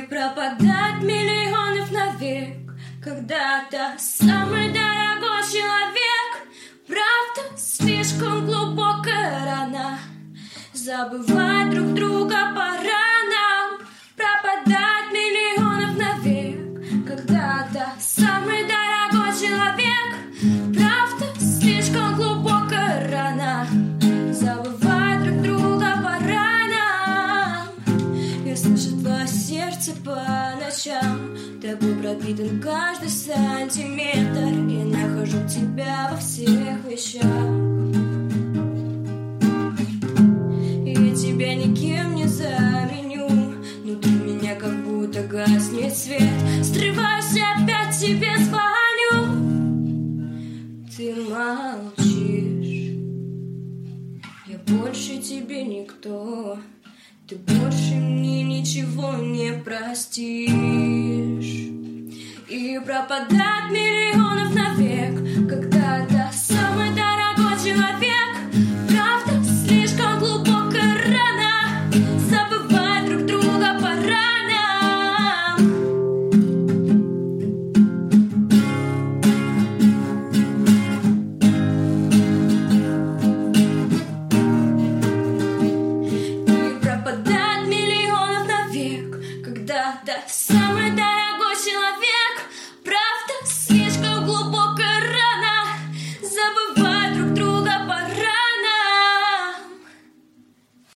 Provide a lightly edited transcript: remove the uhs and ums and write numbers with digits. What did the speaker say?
пропадать миллионов навек. Когда-то самый дорогой человек. Правда, слишком глубокая рана. Забывать друг друга пора нам. Пропадать миллионов навек. Когда-то самый дорогой человек. Правда, слишком глубокая рана. Забывать друг друга пора нам. Я слышу твое сердце по ночам. Тобой пропитан каждый сантиметр. Я нахожу тебя во всех вещах. Я тебя никем не заменю. Внутри меня как будто гаснет свет. Срываюсь, опять тебе звоню. Ты молчишь. Я больше тебе никто. Ты больше мне ничего не простишь. И пропадать миллионов навек. Когда-то самый дорогой человек. Правда, слишком глубокая рана. Забывать друг друга пора нам. И пропадать миллионов навек. Когда-то